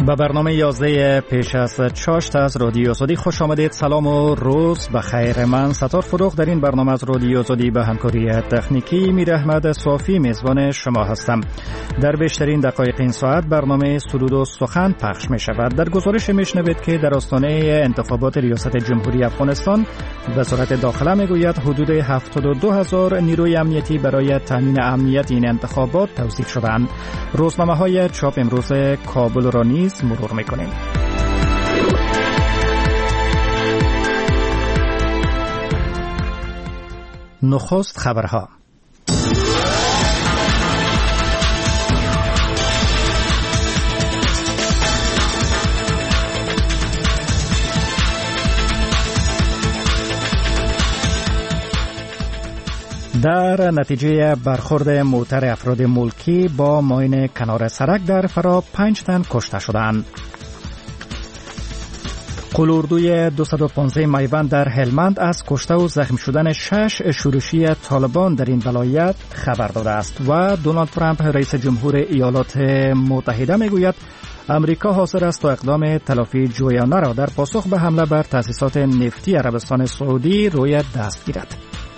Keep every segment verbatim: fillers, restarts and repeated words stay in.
به برنامه یازده پیش از چاشت از رادیو آزادی خوش آمدید. سلام و روز بخیر. من ستار فروغ در این برنامه از رادیو آزادی به همکاری تکنیکی میر احمد صافی میزبان شما هستم. در بیشترین دقایق این ساعت برنامه سرود و سخن پخش می شود. در گزارش میشنوید که در آستانه انتخابات ریاست جمهوری افغانستان وزارت داخله میگوید حدود هفتاد و دو هزار نیروی امنیتی برای تامین امنیت این انتخابات توظیف شدند. روزنامه‌های چاپ امروز کابل را نیز مرور میکنیم. نخست خبرها. در نتیجه برخورد موتر افراد ملکی با ماین کنار سرک در فرا پنج تن کشته شدند. قلوردوی دویست و پانزده میوند در هلمند از کشته و زخمی شدن شش شورشی طالبان در این ولایت خبر داده است و دونالد ترامپ رئیس جمهور ایالات متحده میگوید امریکا حاضر است تا اقدام تلافی جویانه را در پاسخ به حمله بر تأسیسات نفتی عربستان سعودی روی دست گیرد.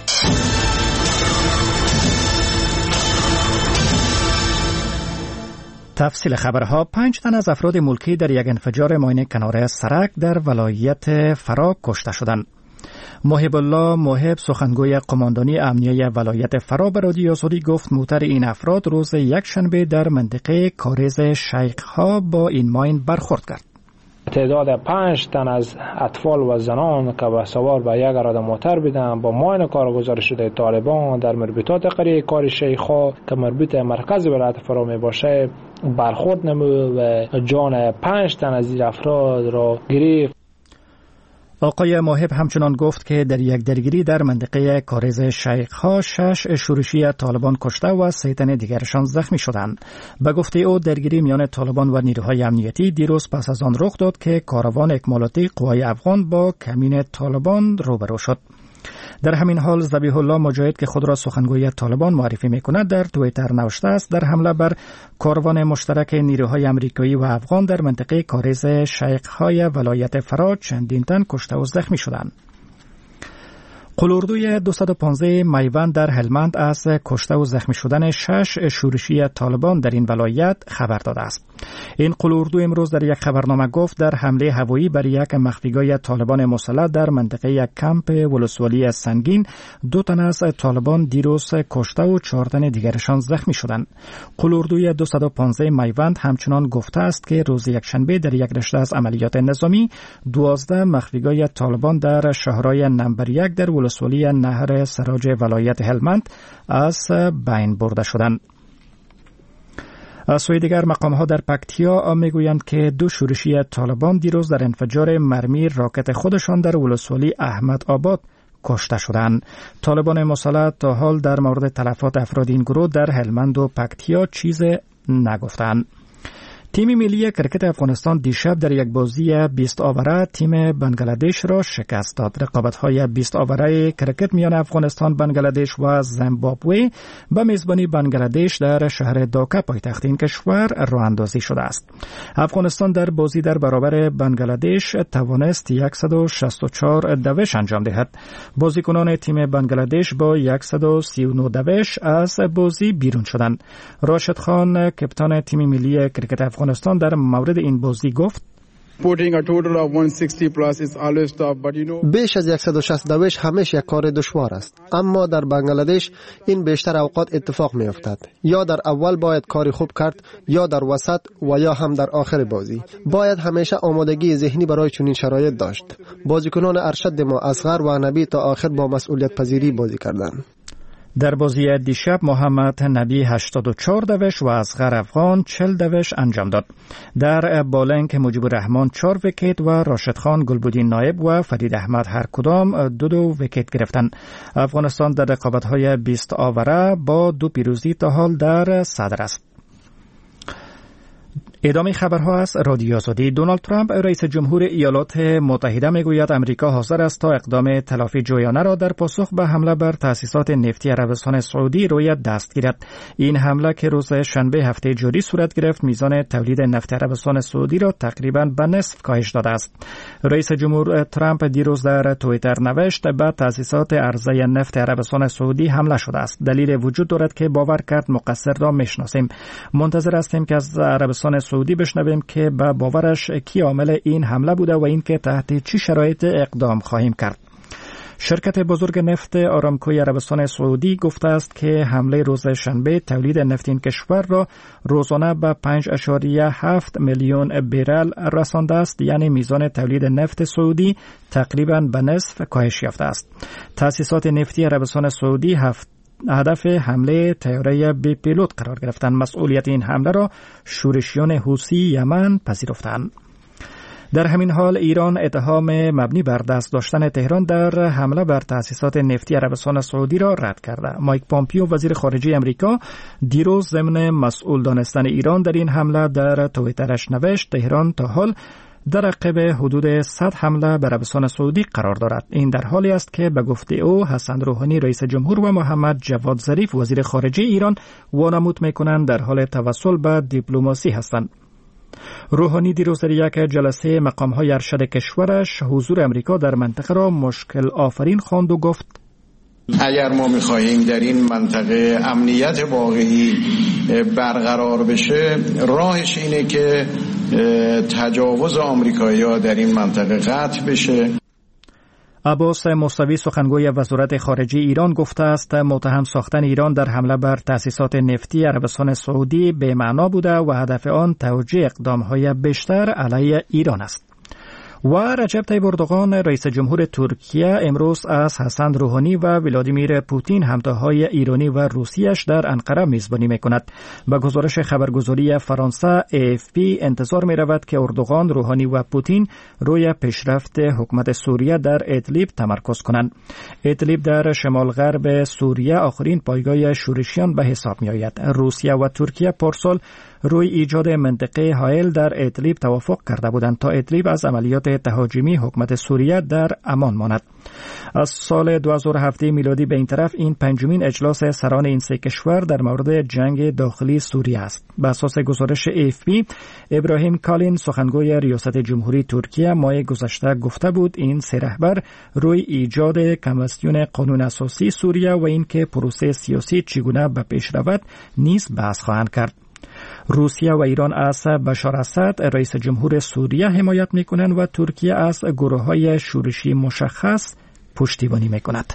تفصیل خبرها. پنج تن از افراد ملکی در یک انفجار ماین کنار سرک در ولایت فرا کشته شدند. محب الله محب سخنگوی قماندانی امنیه ولایت فرا به رادیو آزادی گفت موتر این افراد روز یک شنبه در منطقه کارز شیخ‌ها با این ماین برخورد کرد. تعداد پنج تن از اطفال و زنان که به سوار به یک اراده موتر بودند با ماین کارگزار شده طالبان در مربوطات قریه کار شیخ‌ها که مربوط مرکز ولایت فرا می باشه برخورد نمود و جان پنج تن از این افراد را گرفت. آقای محب همچنان گفت که در یک درگیری در منطقه کارز شیخ‌ها شش شورشی طالبان کشته و سه تن دیگرشان زخمی شدند. به گفته او درگیری میان طالبان و نیروهای امنیتی دیروز پس از آن رخ داد که کاروان اکمالاتی قوای افغان با کمین طالبان روبرو شد. در همین حال ذبیح الله مجاهد که خود را سخنگوی طالبان معرفی می‌کند در توییتر نوشته است در حمله بر کاروان مشترک نیروهای آمریکایی و افغان در منطقه کارز شیخ‌های ولایت فرا چندین تن کشته و زخمی شدند. قلوردوی دویست و پانزده میوند در هلمند از کشته و زخمی شدن شش شورشی طالبان در این ولایت خبر داده است. این قلوردو امروز در یک خبرنامه گفت در حمله هوایی بر یک مخفیگاه طالبان مسلح در منطقه یک کمپ ولسوالی سنگین دو تن از طالبان دیروز کشته و چهار تن دیگرشان زخمی شدند. قلوردوی دویست و پانزده میوند همچنان گفته است که روز یکشنبه در یک رشته از عملیات نظامی دوازده مخفیگاه طالبان در شهرهای نمبر یک در ولسوالی نهر سراج ولایت هلمند از بین برده شدند. از سوی دیگر مقام‌ها در پکتیا میگویند که دو شورشی طالبان دیروز در انفجار مرمی راکت خودشان در ولسوالی احمد آباد کشته شدند. طالبان مسلح تا حال در مورد تلفات افراد این گروه در هلمند و پکتیا چیز نگفتند. تیم ملی کرکت افغانستان دیشب در یک بازی بیست آوره تیم بنگلادش را شکست داد. رقابت‌های بیست آوره کرکت میان افغانستان، بنگلادش و زیمبابوه به میزبانی بنگلادش در شهر داکا پایتخت این کشور راه اندازی شده است. افغانستان در بازی در برابر بنگلادش توانست صد و شصت و چهار دوش انجام دهد. بازیکنان تیم بنگلادش با صد و سی و نه دوش از بازی بیرون شدند. راشد خان کپتان تیم ملی کرکت افغانستان در مورد این بازی گفت بیش از صد و شصت دوش همیشه یک کار دشوار است، اما در بنگلادش این بیشتر اوقات اتفاق می افتد. یا در اول باید کاری خوب کرد، یا در وسط و یا هم در آخر بازی. باید همیشه آمادگی ذهنی برای چنین شرایط داشت. بازیکنان ارشد ما اصغر و نبی تا آخر با مسئولیت پذیری بازی کردند. در بازی دیشب محمد نبی هشتاد و چهار دوش و اصغر افغان چهل دوش انجام داد. در بالنگ مجیب الرحمن چهار ویکت و راشد خان، گلبدین نایب و فرید احمد هر کدام دو دو ویکت گرفتند. افغانستان در رقابت‌های بیست آوره با دو پیروزی تا حال در صدر است. ادامه خبرها از رادیو آزادی. دونالد ترامپ رئیس جمهور ایالات متحده میگوید امریکا حاضر است تا اقدام تلافی جویانه را در پاسخ به حمله بر تأسیسات نفتی عربستان سعودی روی دست گیرد. این حمله که روز شنبه هفته جاری صورت گرفت میزان تولید نفت عربستان سعودی را تقریباً به نصف کاهش داده است. رئیس جمهور ترامپ دیروز در توییتر نوشت به تأسیسات عرضه نفت عربستان سعودی حمله شده است. دلیل وجود دارد که باور کرد مقصر را میشناسیم. منتظر هستیم که از عربستان سعودی بشنویم که به باورش کی عامل این حمله بوده و اینکه تحت چه شرایط اقدام خواهیم کرد. شرکت بزرگ نفت آرامکوی عربستان سعودی گفته است که حمله روز شنبه تولید نفت این کشور را روزانه به پنج ممیز هفت میلیون برل رسانده است، یعنی میزان تولید نفت سعودی تقریباً به نصف کاهش یافته است. تأسیسات نفتی عربستان سعودی هفت هدف حمله طیاره بی پیلوت قرار گرفتند. مسئولیت این حمله را شورشیان حوثی یمن پذیرفتند. در همین حال ایران اتهام مبنی بر دست داشتن تهران در حمله بر تأسیسات نفتی عربستان سعودی را رد کرده. مایک پامپیو وزیر خارجه امریکا دیروز ضمن مسئول دانستن ایران در این حمله در توییترش نوشت تهران تا حال در عقب حدود صد حمله به عربستان سعودی قرار دارد. این در حالی است که به گفته او حسن روحانی رئیس جمهور و محمد جواد ظریف وزیر خارجه ایران وانمود می‌کنند در حال توسل به دیپلماسی هستند. روحانی دیروز در یک جلسه مقام‌های ارشد کشورش حضور امریکا در منطقه را مشکل آفرین خواند و گفت اگر ما می‌خواهیم در این منطقه امنیت واقعی برقرار بشه، راهش اینه که تجاوز آمریکایی‌ها در این منطقه قطع بشه. عباس موسوی سخنگوی وزارت خارجه ایران گفته است متهم ساختن ایران در حمله بر تأسیسات نفتی عربستان سعودی به معنا بوده و هدف آن توجیه اقدام‌های بیشتر علیه ایران است. و رجب طیب اردوغان رئیس جمهور ترکیه امروز از حسن روحانی و ولادیمیر پوتین همتاهای ایرانی و روسیش در انقره میزبانی میکند. به گزارش خبرگزاری فرانسه ای اف پی انتظار می رود که اردوغان، روحانی و پوتین روی پیشرفت حکومت سوریه در ادلیب تمرکز کنند. ادلیب در شمال غرب سوریه آخرین پایگاه شورشیان به حساب می آید. روسیه و ترکیه پارسال روی ایجاد منطقه حائل در ادلیب توافق کرده بودند تا ادلیب از عملیات تهاجمی حکومت سوریه در امان ماند. از سال دو هزار و هفت میلادی به این طرف این پنجمین اجلاس سران این سه کشور در مورد جنگ داخلی سوریه است. به اساس گزارش ای اف پی، ابراهیم کالین سخنگوی ریاست جمهوری ترکیه ماه گذشته گفته بود این سه رهبر روی ایجاد کمیسیون قانون اساسی سوریه و اینکه پروسه سیاسی چگونه به پیش رود نیز بحث خواهند کرد. روسیه و ایران از بشار اسد رئیس جمهور سوریه حمایت میکنند و ترکیه از گروه‌های شورشی مشخص پشتیبانی میکند.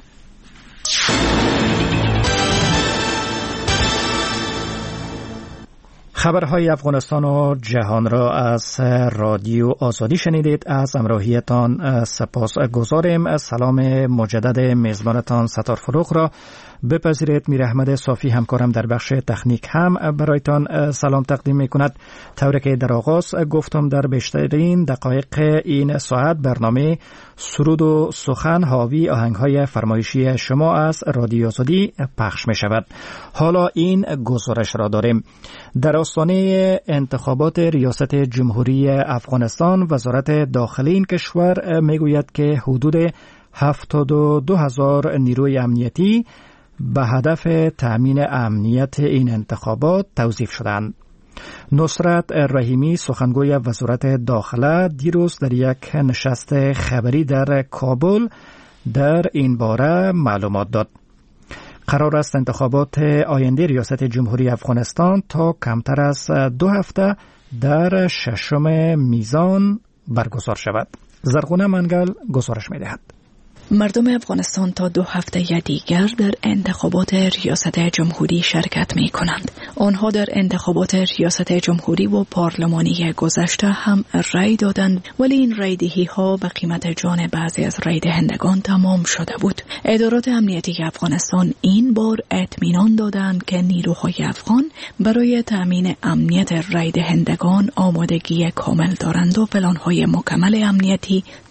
خبرهای افغانستان و جهان را از رادیو آزادی شنیدید. از همراهیتان سپاس گزاریم. سلام مجدد میزبانتان ستار فروغ را بپذیرید. میر احمد صافی همکارم در بخش تکنیک هم برایتان سلام تقدیم می کند. طوری که در آغاز گفتم در بیشترین دقایق این ساعت برنامه سرود و سخن حاوی آهنگ‌های فرمایشی شما از رادیو آزادی پخش می شود. حالا این گزارش را داریم. در آستانه انتخابات ریاست جمهوری افغانستان وزارت داخلی این کشور می گوید که حدود هفتاد و دو هزار نیروی امنیتی به هدف تأمین امنیت این انتخابات توظیف شدند. نصرت رحیمی سخنگوی وزارت داخله دیروز در یک نشست خبری در کابل در این باره معلومات داد. قرار است انتخابات آینده ریاست جمهوری افغانستان تا کمتر از دو هفته در ششم میزان برگزار شود. زرغونه منگل گزارش می دهد. مردم افغانستان تا دو هفته دیگر در انتخابات ریاست جمهوری شرکت می کنند. آنها در انتخابات ریاست جمهوری و پارلمانی گذشته هم رای دادند، ولی این رای دهی ها به قیمت جان بعضی از رای دهندگان تمام شده بود. ادارات امنیتی افغانستان این بار اطمینان دادند که نیروهای افغان برای تامین امنیت رای دهندگان آمادگی کامل دارند و پلان‌های مکمل امنیتی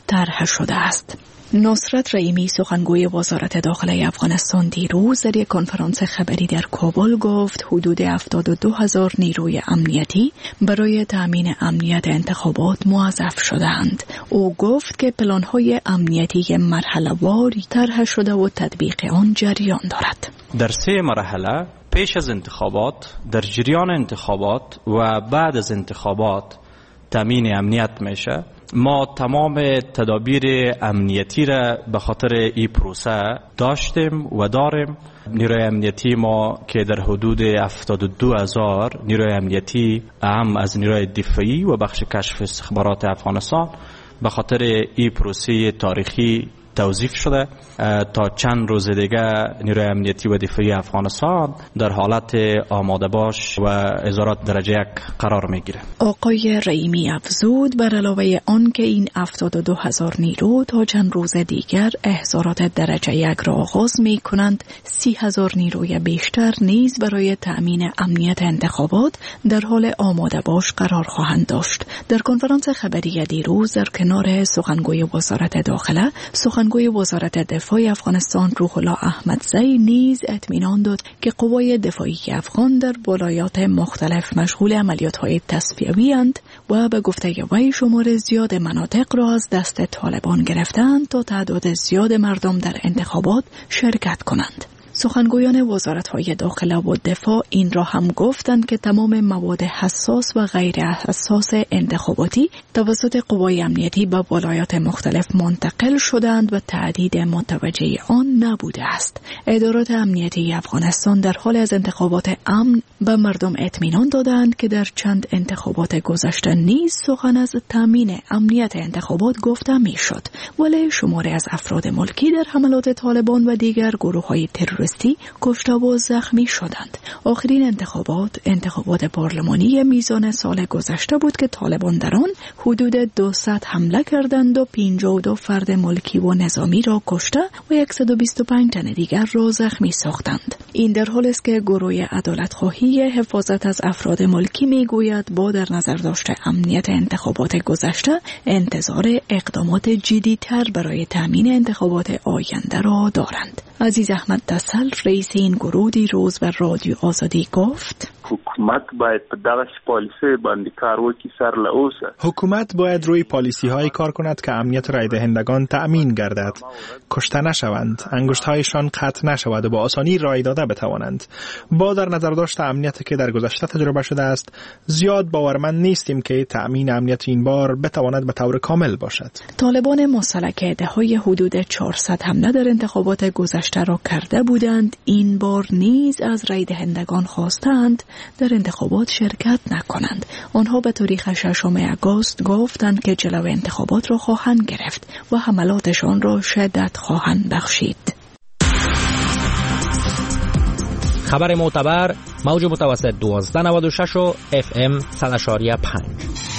طرح شده است. نصرت رحیمی سخنگوی وزارت داخله افغانستان دیروز در یک کنفرانس خبری در کابل گفت حدود هفتاد و دو هزار نیروی امنیتی برای تأمین امنیت انتخابات موظف شدند. او گفت که پلان‌های امنیتی مرحله‌وار طرح شده و تطبیق آن جریان دارد. در سه مرحله پیش از انتخابات، در جریان انتخابات و بعد از انتخابات تامین امنیت میشه. ما تمام تدابیر امنیتی را به خاطر این پروسه داشتیم و داریم. نیروی امنیتی ما که در حدود هفتاد و دو هزار نیروی امنیتی اهم از نیروی دفاعی و بخش کشف استخبارات افغانستان به خاطر این پروسه تاریخی توظیف شده. تا چند روز دیگه نیروی امنیتی و دفاعی افغانستان در حالت آماده باش و ازارات درجه یک قرار میگیره. آقای رحیمی افزود بر علاوه آن که این هفتاد و دو هزار نیرو تا چند روز دیگر احضارات درجه یک را آغاز می کنند، سی هزار نیروی بیشتر نیز برای تأمین امنیت انتخابات در حال آماده باش قرار خواهند داشت. در کنفرانس خبری دیروز در کنار سخنگوی وزارت داخله، سخنگوی وزارت دفاع افغانستان روح الله احمدزی نیز اطمینان داد که قوای دفاعی افغان در ولایات مختلف مشغول عملیات‌های تصفیه‌ای اند و به گفته وی شمار زیاد مناطق را از دست طالبان گرفتند تا تعداد زیاد مردم در انتخابات شرکت کنند. سخنگویان وزارت‌های داخله و دفاع این را هم گفتند که تمام مواد حساس و غیر حساس انتخاباتی توسط قوای امنیتی به ولایات مختلف منتقل شدند و تعدید متوجه آن نبوده است. ادارات امنیتی افغانستان در حال از انتخابات امن به مردم اطمینان دادند که در چند انتخابات گذشته نیز سخن از تامین امنیت انتخابات گفته میشد، ولی شماری از افراد ملکی در حملات طالبان و دیگر گروه‌های تروریستی کشته و زخمی شدند. آخرین انتخابات انتخابات پارلمانی میزان سال گذشته بود که طالبان در آن حدود دویست حمله کردند و پنجاه و دو فرد ملکی و نظامی را کشته و صد و بیست و پنج تن دیگر را زخمی ساختند. این در حالی است که گروه عدالت‌خواهی حفاظت از افراد ملکی میگوید با در نظر داشته امنیت انتخابات گذشته انتظار اقدامات جدی‌تر برای تامین انتخابات آینده را دارند. عزیز احمد دسل رئیس این گروه دیروز به رادیو آزادی گفت حکومت باید په دغه پالیسی باندې کار وکړي سر له اوسه. حکومت باید روی پالیسی های کار کند که امنیت رای دهندگان تأمین گردد، کشته نشوند، انگشت هایشان قطع نشود و با آسانی رای داده بتوانند. با در نظر داشت امنیتی که در گذشته تجربه شده است، زیاد باورمند نیستیم که تأمین امنیت این بار بتواند به طور کامل باشد. طالبان مسلح ادعای حدود چهارصد حمله در انتخابات گذشته را کرده بودند. این بار نیز از رای دهندگان خواستند در انتخابات شرکت نکنند. آنها به تاریخ ششم آگوست گفتند که جلو انتخابات را خواهند گرفت و حملاتشان را شدت خواهند بخشید. خبر معتبر موج متوسط دوازده نود و شش و اف ام صد و پنج.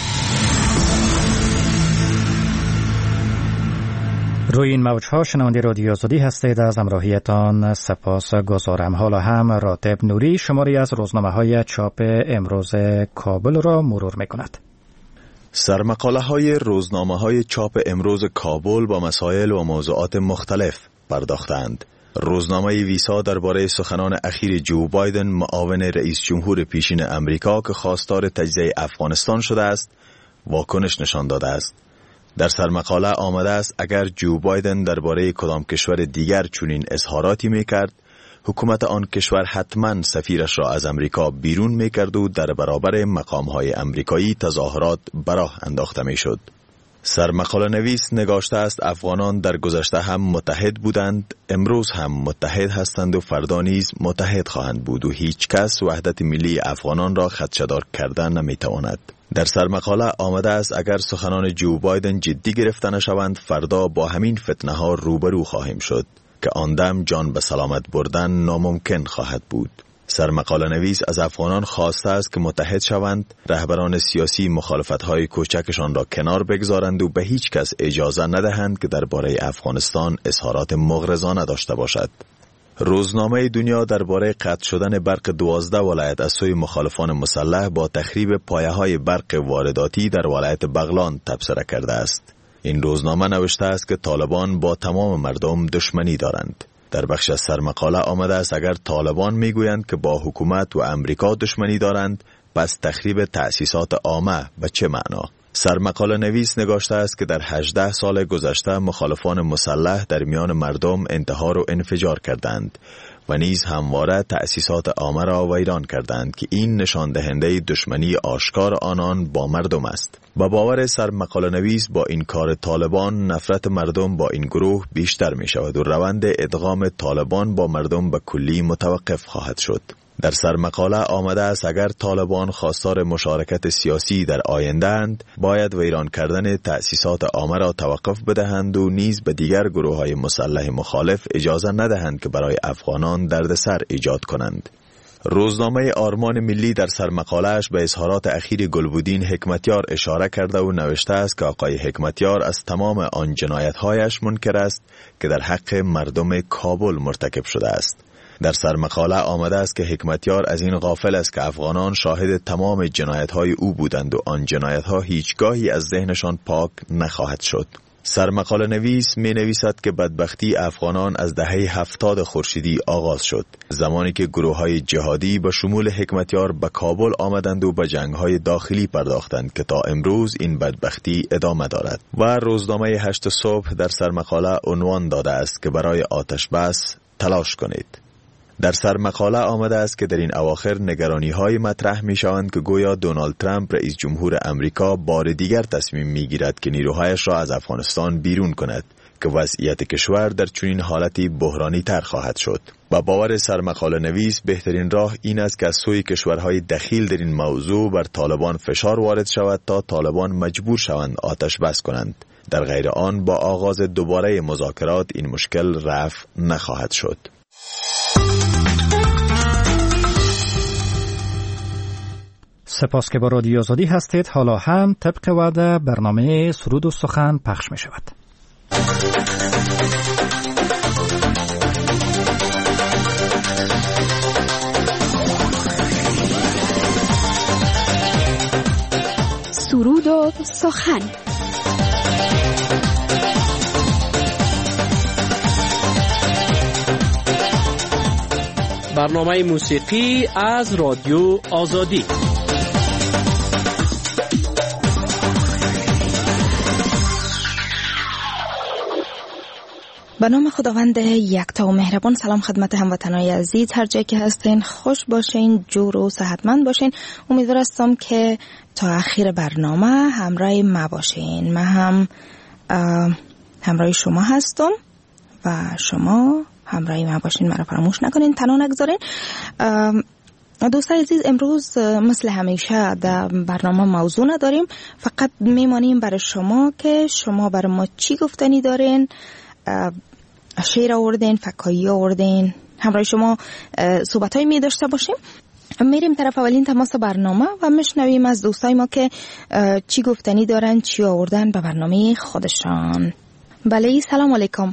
روی این موجها شنونده رادیو آزادی هستید. از همراهیتان سپاس گذارم. حالا هم راتب نوری شماری از روزنامه های چاپ امروز کابل را مرور می کند. سرمقاله های روزنامه های چاپ امروز کابل با مسائل و موضوعات مختلف پرداختند. روزنامه ویسا درباره سخنان اخیر جو بایدن معاون رئیس جمهور پیشین امریکا که خواستار تجزیه افغانستان شده است واکنش نشان داده است. در سرمقاله آمده است اگر جو بایدن درباره کدام کشور دیگر چنین اظهاراتی میکرد، حکومت آن کشور حتما سفیرش را از امریکا بیرون میکرد و در برابر مقامهای امریکایی تظاهرات به راه انداخته میشد. سرمقاله نویس نگاشته است افغانان در گذشته هم متحد بودند، امروز هم متحد هستند و فردا نیز متحد خواهند بود و هیچ کس وحدت ملی افغانان را خدشه‌دار کردن نمیتواند. در سرمقاله آمده است اگر سخنان جو بایدن جدی گرفته نشوند فردا با همین فتنه ها روبرو خواهیم شد که آن دم جان به سلامت بردن ناممکن خواهد بود. سرمقاله نویس از افغانان خواسته است که متحد شوند، رهبران سیاسی مخالفت‌های کوچکشان را کنار بگذارند و به هیچ کس اجازه ندهند که درباره افغانستان اظهارات مغرضانه داشته باشد. روزنامه دنیا درباره قطع شدن برق دوازده ولایت از سوی مخالفان مسلح با تخریب پایه‌های برق وارداتی در ولایت بغلان تبصره کرده است. این روزنامه نوشته است که طالبان با تمام مردم دشمنی دارند. در بخش از سرمقاله آمده است اگر طالبان میگویند که با حکومت و امریکا دشمنی دارند، پس تخریب تأسیسات عامه به چه معنا؟ سرمقاله نویس نگاشته است که در هجده سال گذشته مخالفان مسلح در میان مردم انتحار و انفجار کردند و نیز همواره تأسیسات عامه را ویران کردند که این نشان دهنده دشمنی آشکار آنان با مردم است. با باور سرمقاله نویس با این کار طالبان نفرت مردم با این گروه بیشتر می شود و روند ادغام طالبان با مردم به کلی متوقف خواهد شد. در سرمقاله آمده است اگر طالبان خواستار مشارکت سیاسی در آینده اند، باید ویران کردن تأسیسات عامه را توقف بدهند و نیز به دیگر گروه‌های مسلح مخالف اجازه ندهند که برای افغانان دردسر ایجاد کنند. روزنامه آرمان ملی در سرمقاله‌اش به اظهارات اخیر گلبودین حکمتیار اشاره کرده و نوشته است که آقای حکمتیار از تمام آن جنایت‌هایش منکر است که در حق مردم کابل مرتکب شده است. در سرمقاله آمده است که حکمتیار از این غافل است که افغانان شاهد تمام جنایت‌های او بودند و آن جنایت‌ها هیچگاهی از ذهنشان پاک نخواهد شد. سرمقاله نویس می نویسد که بدبختی افغانان از دهه هفتاد خورشیدی آغاز شد، زمانی که گروه‌های جهادی به شمول حکمتیار به کابل آمدند و به جنگ‌های داخلی پرداختند که تا امروز این بدبختی ادامه دارد. و روزنامه هشت صبح در سرمقاله عنوان داده است که برای آتش بس تلاش کنید. در سرمقاله آمده است که در این اواخر نگرانی‌های مطرح می‌شوند که گویا دونالد ترامپ رئیس جمهور امریکا بار دیگر تصمیم می‌گیرد که نیروهایش را از افغانستان بیرون کند که وضعیت کشور در چنین حالتی بحرانی تر خواهد شد. با باور سرمقاله نویس بهترین راه این است که از سوی کشورهای دخیل در این موضوع بر طالبان فشار وارد شود تا طالبان مجبور شوند آتش بس کنند. در غیر آن با آغاز دوباره مذاکرات این مشکل رفع نخواهد شد. سپاس که با رادیو آزادی هستید. حالا هم طبق وعده برنامه سرود و سخن پخش می شود. سرود و سخن. برنامه موسیقی از رادیو آزادی. به نام خداوند یکتا و مهربان. سلام خدمت هموطنان عزیز، هر جایی که هستین خوش باشین، جور و صحتمند باشین. امیدوار هستم که تا آخر برنامه همراه ما باشین. من هم همراه شما هستم و شما همراه ما باشین. مرا فراموش نکنین، تنها نگذارین. دوستان عزیز، امروز مثل همیشه در برنامه موضوع نداریم، فقط میمانیم برای شما که شما برای ما چی گفتنی دارین. شعر آوردین، فکایی آوردین، همراه شما صحبت های می داشته باشیم. میریم طرف اولین تماس برنامه و میشنویم از دوستای ما که چی گفتنی دارن، چی آوردن به برنامه خودشان. بله، سلام علیکم.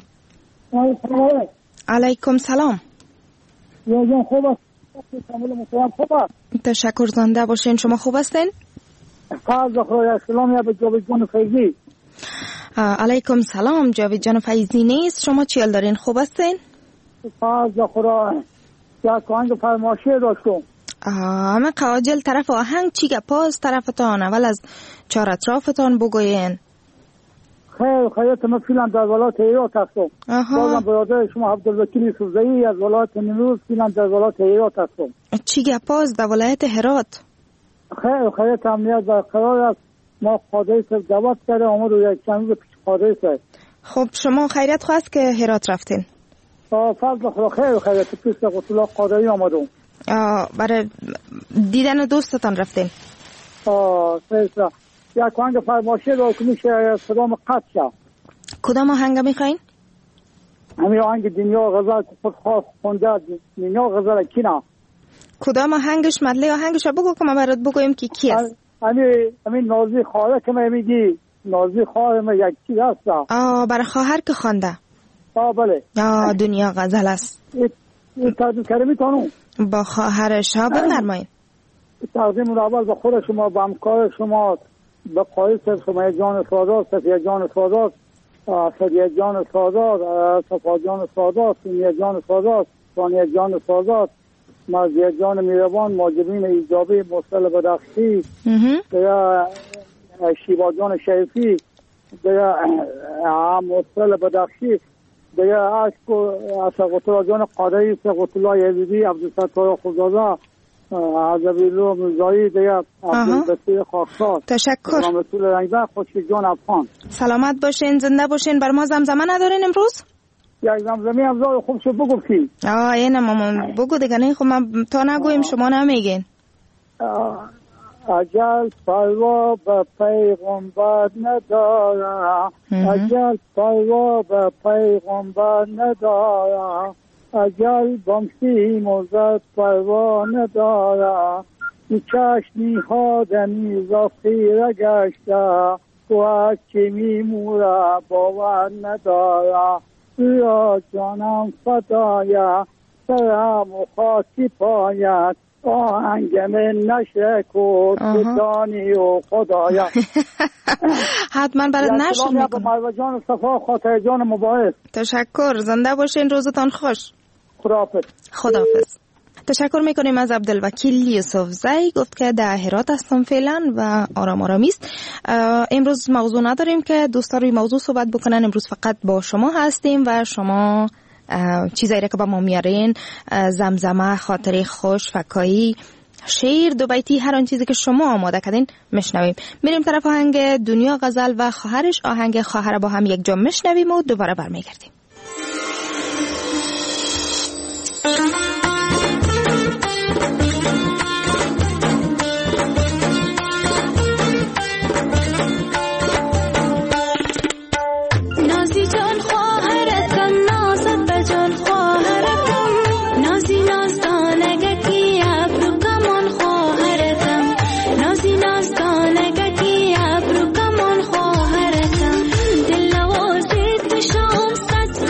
علیکم سلام. تشکر، زنده باشین. شما خوب هستین؟ سلام یا به جاوید جان فیضی. علیکم سلام. جاوید جان فیضی نیست. شما چی حال دارین؟ خوب هستین؟ پاز خورا یا آهنگ فرمایشی داشتم. همه قواجل طرف آهنگ چی گپاز طرفتان؟ اول از چهار اطرافتان بگوین. خیر خیرت، من فیلم در ولایت هرات هستم. بازم برادر شما عبدالوکیل سوزایی از ولایت نیمروز، فیلم در ولایت هرات هستم. چی گپاز در ولایت هرات؟ خیر خیرت، امنیت برقرار است. ما قادری سر دعوت کرده آمد و یک چند روز پیش قادری سر. خب شما خیرت خواست که هرات رفتین؟ آه فضل خدا. خیر خیرت، پیش قطلا قادری آمدم. آه برای دیدن دوستتان رفتین؟ آه خیر خیرت. یک آهنگ فرمایشی را که میشه صدام قطع شد. کدام آهنگ میخواین؟ همین آهنگ دنیا غزل که خود خواست خونده، دنیا غزل کینا. کدام آهنگش؟ مدلی آهنگش بگو که ما برات بگویم که کی است. همین همین نازی خواهر که من میگی، نازی خواهر من یک چیز هست. آه برای خواهر که خوانده. آه بله. آه دنیا غزل است. این تقدیم کرده میتونم با خواهرش ها بفرمایید. تقدیم اول به خود شما، به همکار شما به قایص سمیه جان سادات، صفیه جان سادات، صدیه جان سادات، صفا جان سادات، سمیه جان سادات، ثانیه جان سادات، مرضیه جان میروان، ماجبین ایجابی، مصطل بدخشی، دیگه شیبا جان شریفی، دیگه مصطل بدخشی، دیگه سقطلا جان قادری، سقطلا یزیدی، عبدالستار خودزاده، عزبیلو مزایی، دیگه عبدالبسیر خاکسار. تشکر. رسول رنگبه، خوشی جان افغان. سلامت باشین، زنده باشین. بر ما زمزمه ندارین امروز؟ یک زمزمه افزای خوب شد بگو کی؟ آه اینه مامان بگو دیگه. نه خب من تا نگویم شما نمیگین. اجل پروا به پیغمبر نداره، اجل پروا به پیغمبر نداره، اجل بمسی موزد پروا نداره، این چشمی ها دمیزا خیره گشته، تو هرچی میموره باور نداره، یا جانم فدایه سرم و خاکی پایت، آهنگم نشه کود دانی و خدایا. حتما برات نشر میکنم. مروه جان صفا، خاطر جان مباحث. تشکر، زنده باشین، روزتان خوش. خداحافظ. خداحافظ. تشکر میکنیم از عبدالوکیل یوسف زی. گفت که در هرات هستم فعلا و آرام آرامی است. امروز موضوع نداریم که دوستا روی موضوع صحبت بکنن. امروز فقط با شما هستیم و شما چیزایی را که با ما میارین، زمزمه، خاطره خوش، فکایی، شعر، دو بیتی، هر آن چیزی که شما آماده کردین میشنویم. میریم طرف آهنگ دنیا غزل و خواهرش. آهنگ خواهر با هم یک جا میشنویم و دوباره برمیگردیم. That's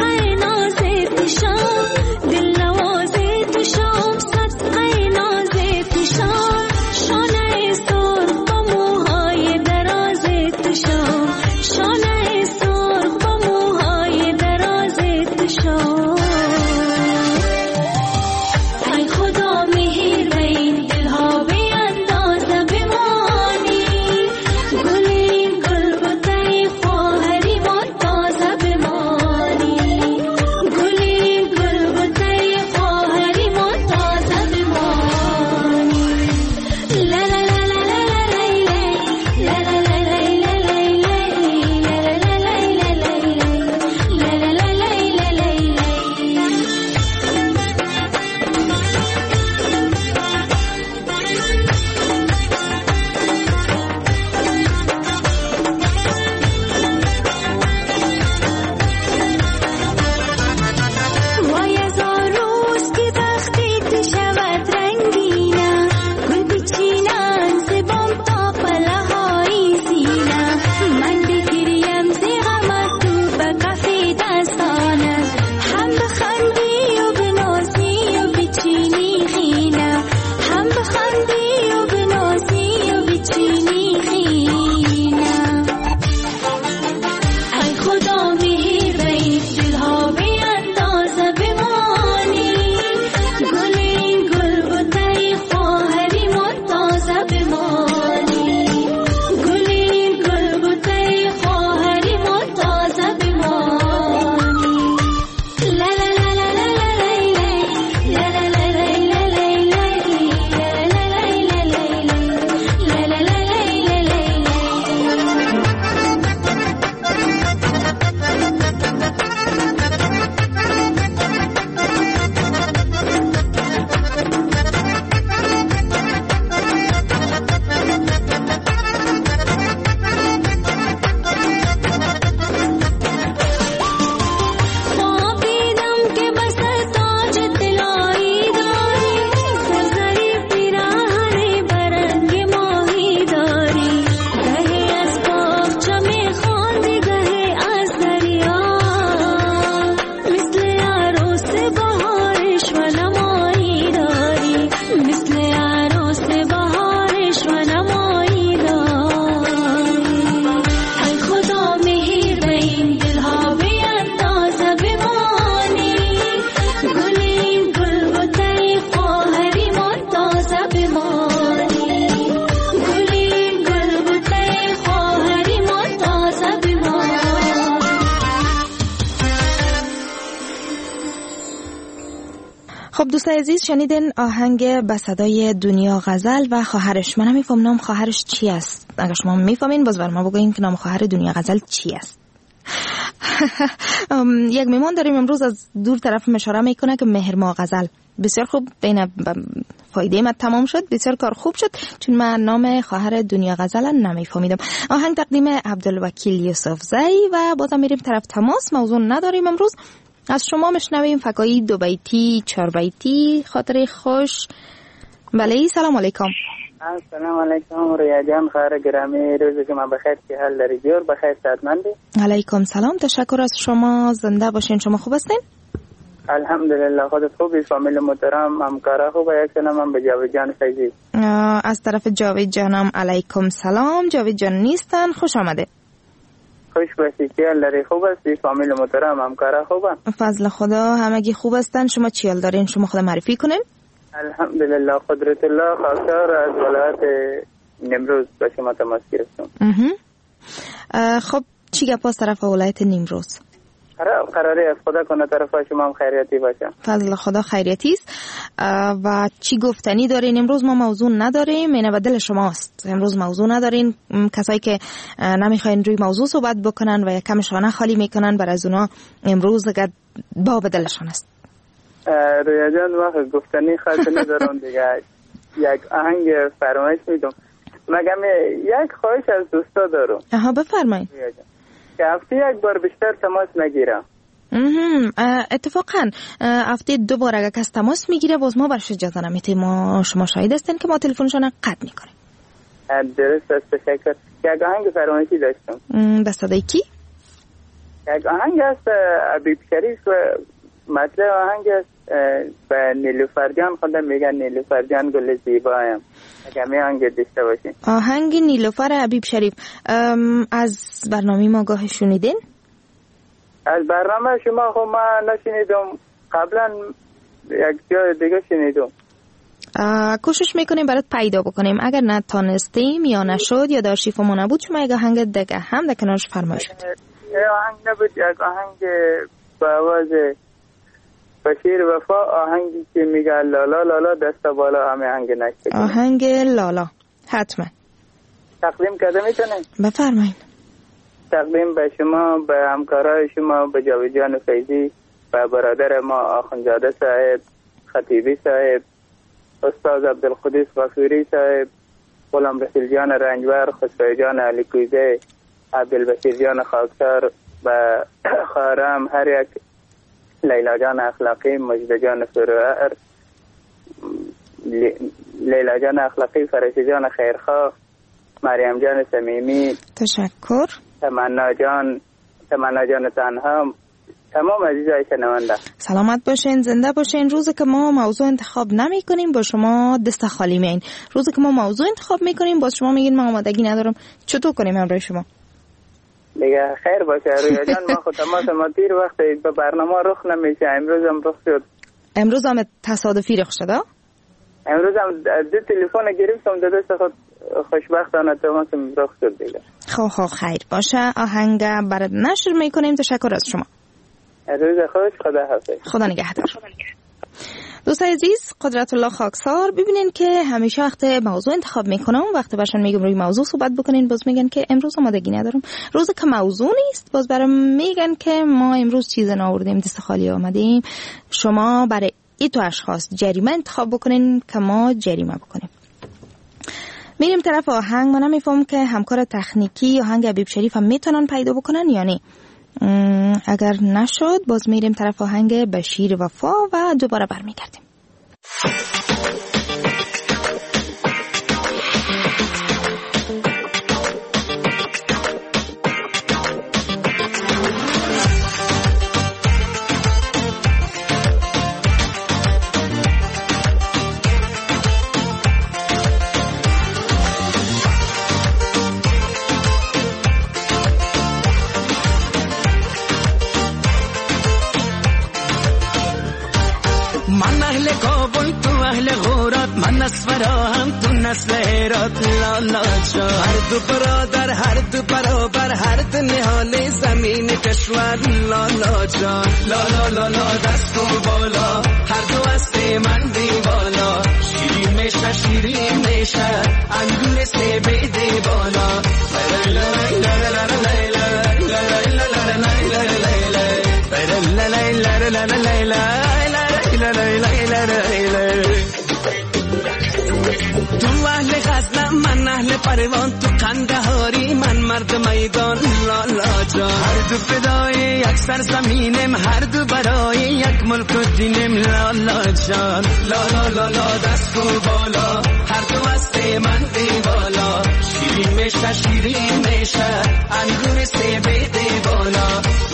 خب دوستای عزیز شنیدین آهنگ به صدای دنیا غزل و خواهرش. من نمیفهم نام خواهرش چی است. اگر شما میفهمین باز بر ما بگوین که نام خواهر دنیا غزل چی است. یک میمان داریم امروز از دور طرف اشاره میکنه که مهر ما غزل. بسیار خوب، بین فایده من تمام شد، بسیار کار خوب شد، چون من نام خواهر دنیا غزل نمیفهمیدم. آهنگ تقدیم عبدالوکیل یوسف زی و بازم میریم طرف تماس. موضوع نداریم امروز، از شما مشنویم فکایی دو بیتی چهار بیتی خاطر خوش. بله سلام علیکم. سلام علیکم رویا جان، خیر گرامی، روز شما بخیر، که حال داری جور بخیر صحتمندی؟ علیکم سلام، تشکر از شما، زنده باشین. شما خوب هستین؟ الحمدلله، خودت خوبی؟ فامیل محترم، همکارا خوبه؟ یک سلام من به جاوید جان فیضی. از طرف جاوید جانم علیکم سلام. جاوید جان نیستن، خوش آمده. خوش باشی، چی حال داری؟ خوب هستی؟ فامیل محترم، همکارا خوبه؟ فضل خدا همگی خوب هستن. شما چی حال دارین؟ شما خود معرفی کنین. الحمدلله، قدرت الله خاکسار از ولایت نیمروز به شما تماس گرفتم. خب چی گپ از طرف ولایت نیمروز؟ قراره از خدا کنه طرف شما هم خیریتی باشه. فضل خدا خیریتی است. و چی گفتنی دارین؟ امروز ما موضوع نداریم، اینه به دل شماست. امروز موضوع ندارین. کسایی که نمیخواین روی موضوع صحبت بکنن و یکم شانه خالی میکنن، برای از اونا امروز دیگه با به دلشان است. رویا جان وقت گفتنی خاطر ندارم دیگه. یک آهنگ فرمایش میدم. مگم یک خواهش از دوستا دارم. آها بفرمایید. که هفته یک بار بیشتر تماس نگیرم. اتفاقا هفته دو بار اگه کس تماس میگیره باز ما برش اجازه نمیتیم. ما شما شاهد هستین که ما تلفنشان قطع میکنیم. درست است، تشکر. یک آهنگ فرمایشی داشتم. به صدای کی؟ یک آهنگ است حبیب شریف، مطلب آهنگ است به نیلوفر جان خوندم، میگن نیلوفر جان گل زیبایم. اگه می آهنگ داشته باشین. آهنگ نیلوفر حبیب شریف. از برنامه ما گاه شنیدین؟ از برنامه شما خب ما نشنیدم، قبلا یک جای دیگه شنیدم. کوشش میکنیم برات پیدا بکنیم. اگر نتانستیم یا نشد یا در شیف ما نبود، شما یک آهنگ دیگه هم در کنارش فرمایش بدید. آهنگ نبود، یک آهنگ با آواز بشیر وفا، آهنگی که میگه لالا لالا دست بالا، همه آهنگ نشته. آهنگ لالا حتما تقدیم کرده میتونین؟ بفرمایید. تقدیم به شما، به همکارای شما، به جاوید جان فیضی، به برادر ما آخوندزاده صاحب، خطیبی صاحب، استاد عبدالقدوس غفوری صاحب، غلام رسول جان رنجبر، خسرو جان علی کوزه، عبدالبشیر جان خاکسار، و خارم هر یک، لیلا جان اخلاقی، مجد جان فروهر، لیلا جان اخلاقی، فرشته جان خیرخواه، مریم جان صمیمی، تشکر، تمنا جان تمنا جان تنها، تمام عزیزای شنونده سلامت باشین، زنده باشین. روزی که ما موضوع انتخاب نمی کنیم با شما دست خالی میین. روزی که ما موضوع انتخاب میکنیم باز شما میگین من آمادگی ندارم. چطور کنیم همراه شما؟ دیگه خیر باشه رویا جان. ما خود تماس ما دیر وقت به برنامه رخ نمیشه، امروز هم رخ شد. امروز هم تصادفی رخ شده؟ امروز هم دو تلفن گرفتم، دو دست خود خوشبختانه تماس رخ شد دیگه. خب خب خیر باشه. آهنگ برات نشر میکنیم. تشکر از شما. روز خوش، خدا حافظ. خدا نگهدار. دوستای عزیز، قدرت الله خاکسار، ببینین که همیشه وقت موضوع انتخاب میکنم، وقت باشن میگم روی موضوع صحبت بکنین، باز میگن که امروز آمادگی ندارم. روز که موضوع نیست باز برام میگن که ما امروز چیز نآوردیم، دست خالی آمدیم. شما برای این تو اشخاص جریمه انتخاب بکنین که ما جریمه بکنیم. میریم طرف آهنگ. من نمیفهم که همکار تکنیکی آهنگ حبیب شریف هم میتونن پیدا بکنن یا نه. اگر نشد باز میریم طرف آهنگ بشیر وفا و دوباره برمیگردیم. نسفرا هم تو نسل هرات لالا جا، هر دو برادر هر دو برابر، هر دو نهال زمین کشور لالا جا. لالا لالا دستم بالا، هر دو هستی من دی بالا شیرین میشه شیرین میشه انگور سیب دی بالا تو اهل غزلم من اهل پروان تو قندهاری من مرد میدان لالا جان هر دو فدای یک سرزمینم هر دو برای یک ملک و دینم لالا جان لالا لالا دست کو بالا هر دو هست من دی بالا شیرین میشه شیرین میشه انگور سیب دی بالا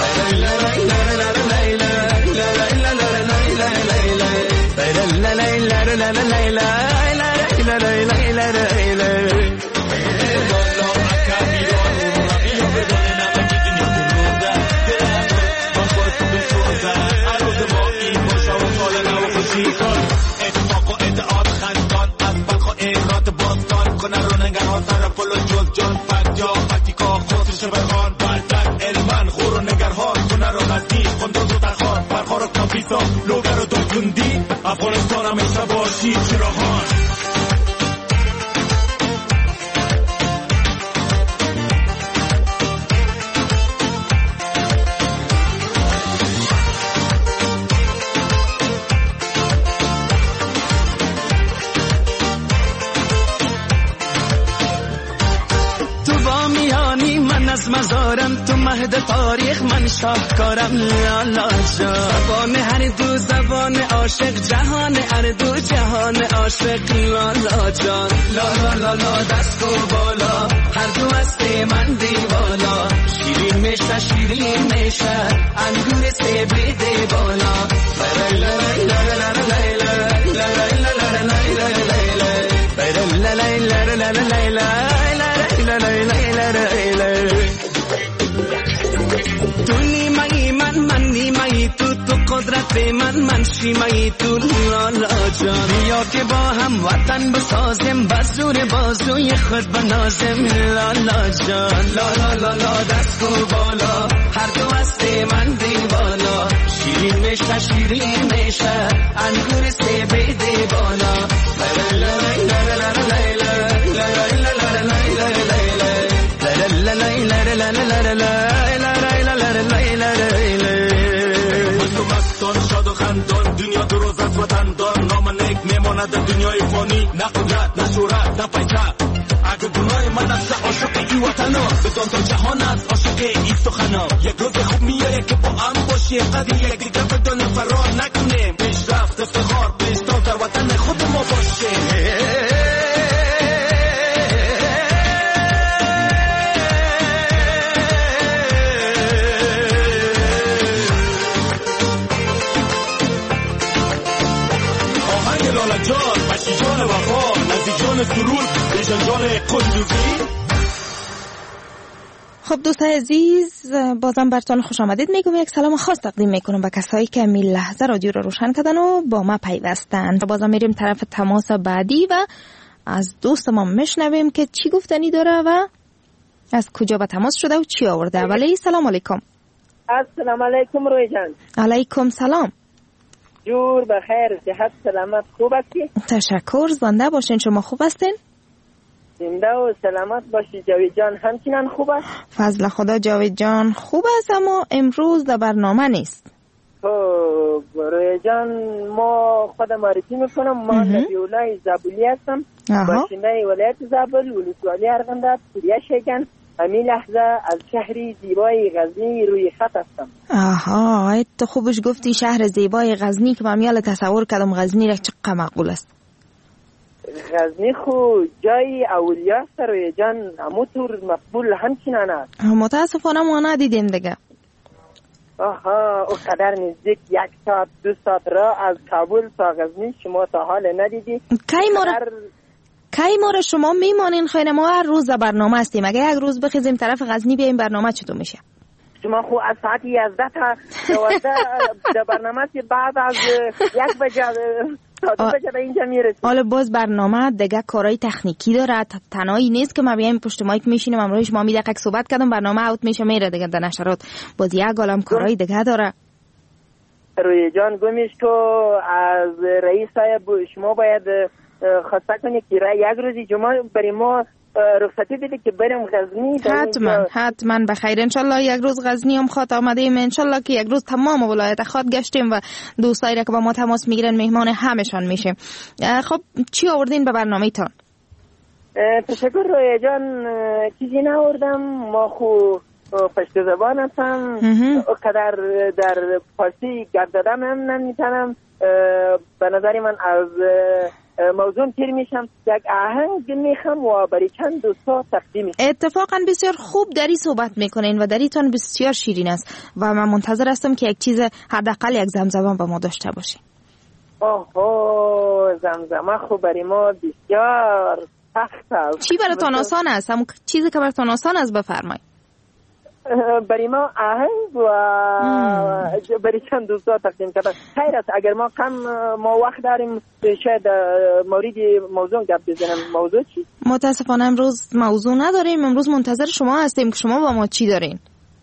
اتفاق و ادعاد خندان از بلخ و ایرات باستان کنه رو نگران طرف و جز جان فت یا فتیکا خسرش برخان بلدن علمان خور و نگرهان کنه رو غزنی خندوز و ترخان فرخار و کافیسا لوگر و دلکندی افغانستان همیشه باشی چراغان از مزارم تو مهد تاریخ من شاهکارم لالا جان زبان هر دو زبان عاشق جهان هر دو جهان عاشق لالا جان لالا لالا دست و بالا هر دو هست من دی بالا شیرین میشه شیرین میشه انگور سیب دی بالا تو نیمه‌ای من من نیمه‌ای تو تو قدرت من من شیمه‌ای تو لالا جان بیا که با هم وطن بسازیم بزور بازوی خود بنازیم لالا جان لالا لالا دست کو بالا هر دو هست من دی بالا شیرین میشه شیرین میشه انگور سیب دی بالا دنیا دو روز از وطن دار نام نیک میماند دنیای فانی نه قدرت نه شهرت نه پیسه اگه گناه من است عاشق ای وطنا بدان تا جهان است عاشق ای سخنا یک روز خوب میایه که با هم باشیم قدر یک دیگر بدان فرار نکنیم پیشرفت افتخار پیشتاز در وطن خود ما باشیم جان بچی جان وفا نزدیک جان سرود بیشن جان قدوسی. خب دوستای عزیز بازم براتون خوش آمدید میگم یک سلام خاص تقدیم میکنم به کسایی که می لحظه رادیو رو روشن کردن و با ما پیوستن و بازم میریم طرف تماس بعدی و از دوست ما میشنویم که چی گفتنی داره و از کجا به تماس شده و چی آورده. ولی سلام علیکم. السلام علیکم روی جان. علیکم سلام. جور بخیر صحت سلامت خوب هستی؟ تشکر زنده باشین. شما خوب هستین؟ زنده و سلامت باشی. جاوید جان همچنان خوب است؟ فضل خدا جاوید جان خوب است اما امروز در برنامه نیست. خب روی جان ما خود معرفی میکنم. ما نبیولای زابلی هستم باشنده ولایت زابل ولسوالی ارغنداب سوریه شیگن. همین لحظه از شهری زیبای غزنی روی خط هستم. آها ایت تو خوبش گفتی شهر زیبای غزنی که من یالا تصور کردم غزنی را چقدر معقول است. غزنی خو جای اولیا است روی جان همونطور مقبول همچنان است. متاسفانه ما ندیدیم دیگه. آها او قدر نزدیک یک ساعت دو ساعت را از کابل تا غزنی شما تا حال ندیدی. کی ما را کی ما را شما میمانین خیلی ما هر روز برنامه هستیم. اگه یک روز بخیزیم طرف غزنی بیایم برنامه چطور میشه؟ شما خو از ساعت یازده تا دوازده در برنامه هستی بعد از یک بجه تا دو بجه به اینجا میرسیم. حالا باز برنامه دیگه کارهای تکنیکی داره تنهایی نیست که ما بیایم پشت مایک میشینیم امروز شما می دقیقه صحبت کردم برنامه اوت میشه میره دیگه در نشرات باز یک عالم کارهای دیگه داره. روی جان گمیش تو از رئیس صاحب شما باید خواسته کنید که یک روزی جمعه برای ما رخصتی بده که بریم غزنی. حتما حتما بخیر. انشالله یک روز غزنی هم خواد آمده ایم، انشالله که یک روز تمام ولایت خواد گشتیم و دوستایی را که با ما تماس میگیرن مهمان همشان میشیم. خب چی آوردین به برنامه تان؟ تشکر رویا جان. چیزی ناوردم، ما خو پشت زبان هستم، قدر در فارسی گرد دادم هم نمیتونم. به نظر من از موضوع تیر میشم، یک آهنگ میخوام و برای چند دوستا تقدیم میشم. اتفاقا بسیار خوب دری صحبت میکنین و دریتان بسیار شیرین است و من منتظر هستم که یک چیز حداقل یک زمزمه با ما داشته باشین. اوه زمزمه خوب برای ما بسیار سخت است. چی براتون آسان است؟ همون چیزی که براتون آسان است بفرمایید. برای ما آهنگ و برای چند دوستا تقدیم کردن. خیر است اگر ما کم ما وقت داریم شاید مورد موضوع گپ بزنیم. موضوع چی؟ متاسفانه امروز موضوع نداریم، امروز منتظر شما هستیم که شما با ما چی دارین.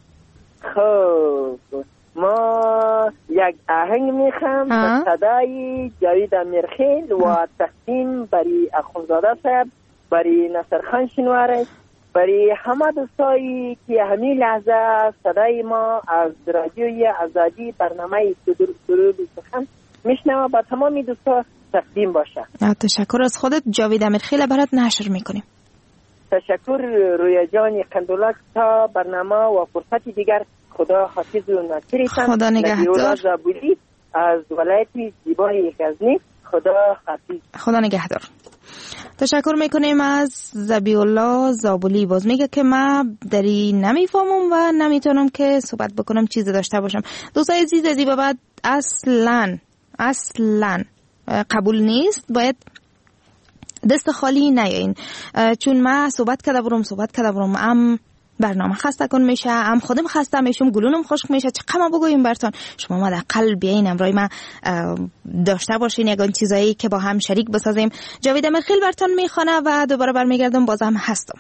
خب ما یک آهنگ میخوام به صدای جاوید امیرخیل و تقدیم برای اخونزاده صاحب، برای نصرخان شنواره، برای همه دوستایی که همین لحظه صدای ما از رادیوی آزادی برنامه درود سخن میشنوه با تمامی دوستا تقدیم باشه. تشکر از خودت. جاوید امیرخیل برات نشر میکنیم. تشکر رویا جان قندولک. تا برنامه و فرصتی دیگر خدا حافظ و ناصرتان. خدا نگهدار. زابولی از ولایت زیبای غزنی. خدا حافظ. خدا نگهدار. تشکر میکنیم از زبی الله زابولی. باز میگه که من دری نمیفهمم و نمیتونم که صحبت بکنم چیزی داشته باشم. دوستای عزیز از این به بعد اصلا اصلا قبول نیست، باید دست خالی نیاین، چون من صحبت کرده برم صحبت کرده برم ام برنامه خسته کن میشه، ام خودم خسته میشم، گلونم خشک میشه. چقدر ما بگویم برتون؟ شما ما در قلب بیاین امروی ما داشته باشین یگان چیزایی که با هم شریک بسازیم. جاوید امیرخیل برتون میخوانه و دوباره برمیگردم بازم هستم.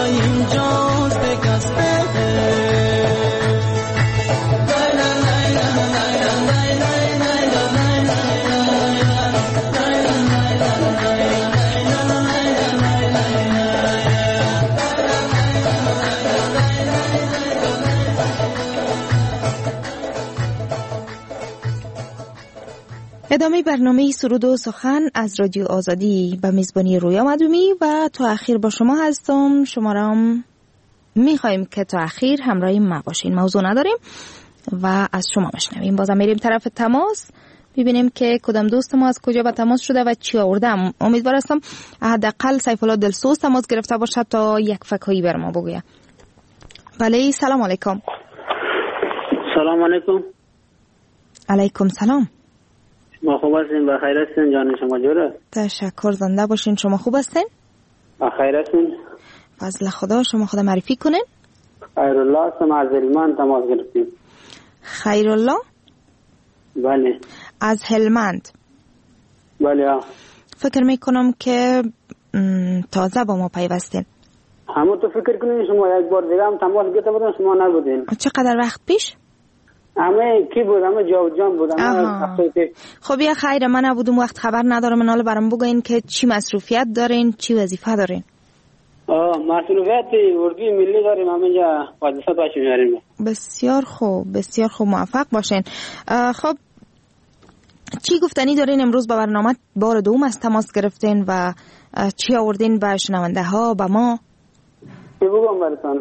نداریم جز بگسته ادامه برنامه سرود و سخن از رادیو آزادی به میزبانی رویا مدومی و تا اخیر با شما هستم. شما را هم میخواییم که تا اخیر همراه ما باشین. موضوع نداریم و از شما بشنویم. بازم میریم طرف تماس ببینیم که کدام دوست ما از کجا به تماس شده و چی آورده. امیدوار هستم حداقل سیف الله دلسوز تماس گرفته باشه تا یک فکایی بر ما بگوید. بله سلام علیکم. سلام علیکم. علیکم سلام. ما خوب هستین؟ بخیر هستین؟ جان شما جوره؟ تشکر. زنده باشین. شما خوب هستین؟ بخیر هستین؟ فضل خدا. شما خدا معرفی کنین. خیرالله هستم از هلمند تماس گرفتیم. خیرالله؟ بله. از هلمند؟ بله. فکر میکنم که تازه با ما پیوستین. همون تو فکر کنین شما یک بار دیگه هم تماس گرفته بودن شما نبودین. چقدر وقت پیش؟ همه کی بود؟ همه جاود جان بود. خب یا خیر من نبودم وقت خبر ندارم. من حالا برام بگین که چی مصروفیت دارین چی وظیفه دارین؟ آه مصروفیت اردوی ملی داریم همینجا وظیفه باشیم داریم. بسیار خوب بسیار خوب موفق باشین. خب چی گفتنی دارین امروز با برنامه؟ بار دوم از تماس گرفتین و چی آوردین به شنونده ها به ما؟ چی بگم براتون؟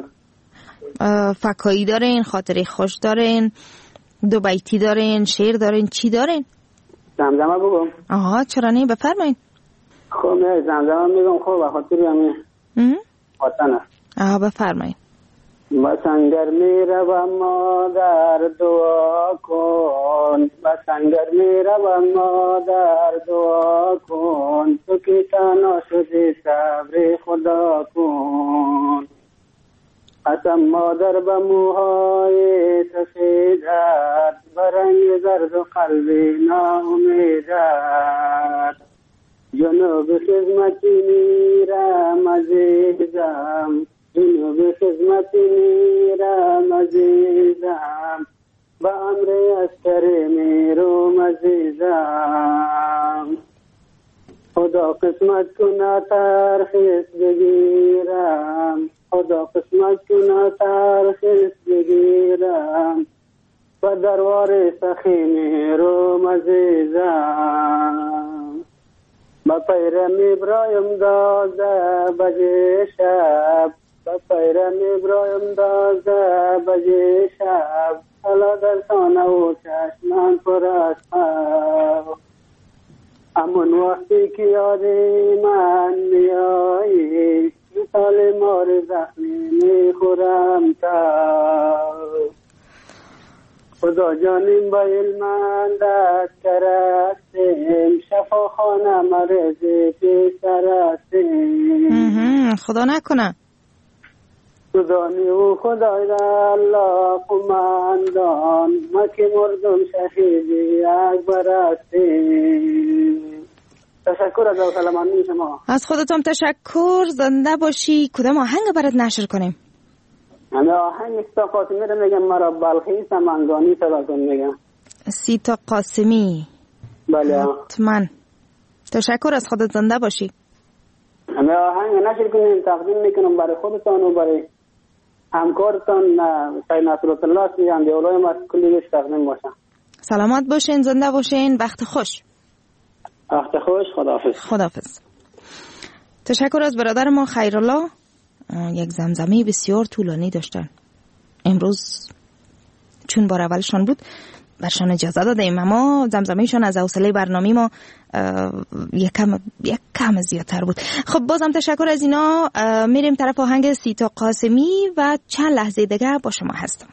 فکایی دارین، خاطره خوش دارین، دو بیتی دارین، شعر دارین، چی دارین؟ زمزمه بگم. آها چرا نه بفرمایید. خب نه زمزمه میگم. خب بخاطر همین وطن است. آها بفرمایید. بسنگر میروم مادر دعا کن، بسنگر میروم مادر دعا کن، تو که تنها شدی صبر خدا کن. قسم مادر به موهای سفیدت، برنگ زرد و قلبی ناامیدت، جنوب خدمتی میرم عزیزم، جنوب خدمتی میرم عزیزم، به امر عسکر میروم عزیزم. خدا قسمت کنه ترخیص بگیرم، خدا قسمت کنه ترخیص بگیرم، و دربار سخی میروم عزیزم. با پیرم ابراهیم دازده بجه شب، با پیرم ابراهیم دازده بجه شب، حالا در سانه و چشمان پر از خواب. امون وقتی که یادی من میایی، مثال مار زخمی میخورم تا. خدا جانیم با علمان دست کرستیم، شفا خانه مرزی پیسرستیم. خدا نکنه. خدا نیو خدای دا الله قماندان، ما که مردم شهیدی اکبر هستیم. تشکر از سلامانی شما. از خودتون تشکر. زنده باشی. کدام آهنگ برات نشر کنیم؟ همه آهنگ سیتا قاسمی رو میگم. مرا بلخی سمنگانی صدا کن میگم. سیتا قاسمی. بله حتما. تشکر از خودت. زنده باشی. همه آهنگ نشر کنیم تقدیم میکنم برای خودتان و برای همکارتان سید نصرالله سیان دیولای ما کلیش تقدیم باشم. سلامت باشین. زنده باشین. وقت خوش. وقت خوش. خداحافظ. خداحافظ. تشکر از برادر ما خیرالله. یک زمزمه بسیار طولانی داشتن. امروز چون بار اولشان بود برشان اجازه دادیم، اما زمزمهشان از حوصله برنامه ما یک کم یک کم زیادتر بود. خب بازم تشکر از اینا. میریم طرف آهنگ سیتا قاسمی و چند لحظه دیگه با شما هستم.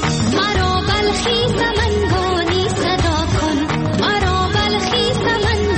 مرا بلخی سمنگانی صدا کن، مرا بلخی سمنگانی